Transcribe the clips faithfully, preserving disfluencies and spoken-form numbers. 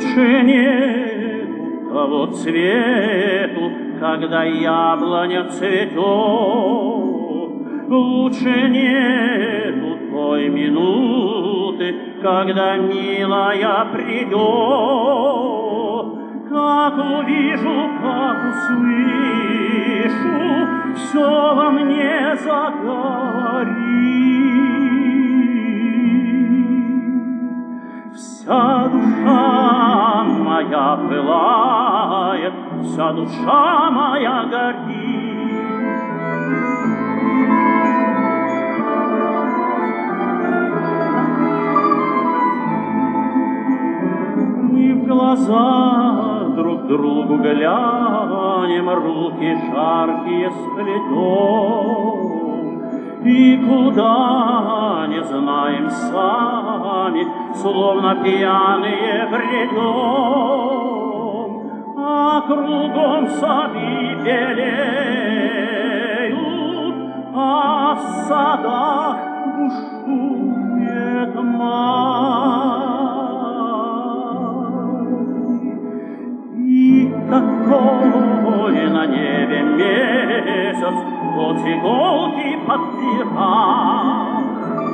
Лучше нету того цвету, когда яблоня цветет. Лучше нету той минуты, когда милая придет. Как увижу, как услышу, все во мне загорит. Вся душа моя пылает, вся душа моя горит. И в глаза друг другу глянем, руки жаркие сплетем. И куда, не знаем сами, словно пьяные бредем, а кругом сады белеют, а в садах бушует май. И такой на небе месяц от иголки подбирает.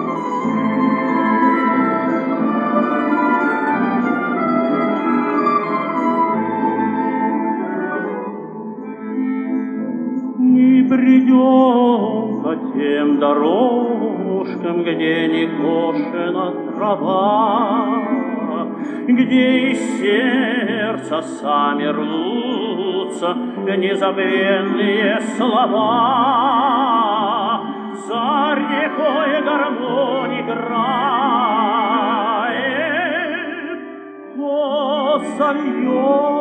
Мы бредем по тем дорожкам, где не кошена трава, где из сердца сами рвутся незабвенные слова. За рекой гармонь играет, то зальет